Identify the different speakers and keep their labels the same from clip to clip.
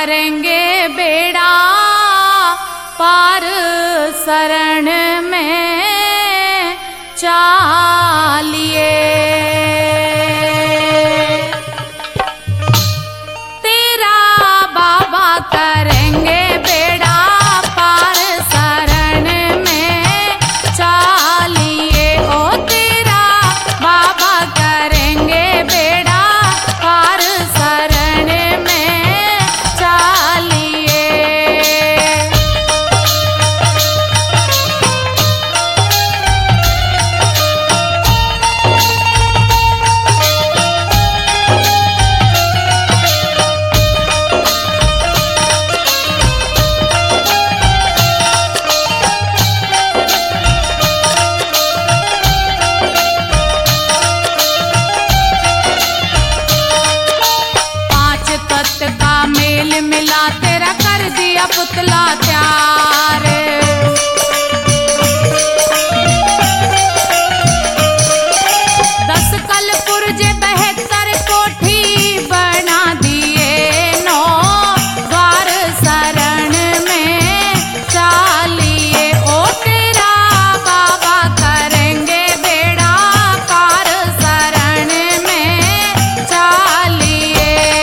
Speaker 1: करेंगे बेड़ा पार शरण में चालिए। तेरा बाबा करेंगे बेड़ा पार शरण में चालिए। ओ तेरा बाबा करेंगे बेड़ा पार शरण में चालिए। मेल मिला तेरा कर दिया पुतला तैयार। दस कलपुर जे 72 कोठी बना दिए। नौ द्वार शरण में चालिए। ओ तेरा बाबा करेंगे बेड़ा पार शरण में चालिए।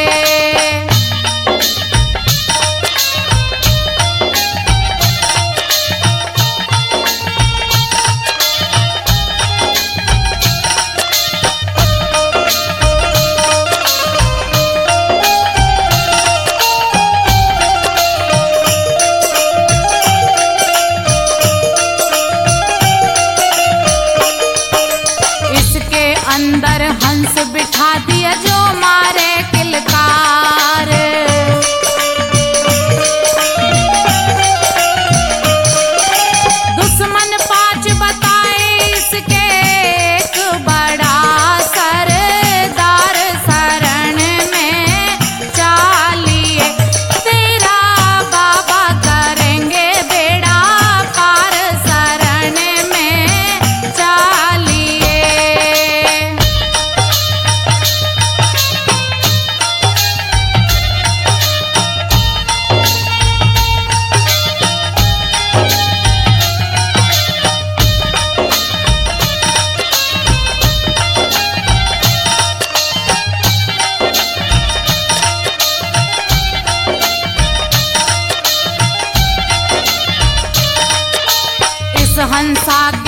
Speaker 1: अंदर हंस बिठा दिया जो मारे किलकार। दुश्मन 5 बताए इसके एक बड़ा सरदार शरण में चालिए। तेरा बाबा करेंगे बेड़ा पार शरण में चालिए। हंसा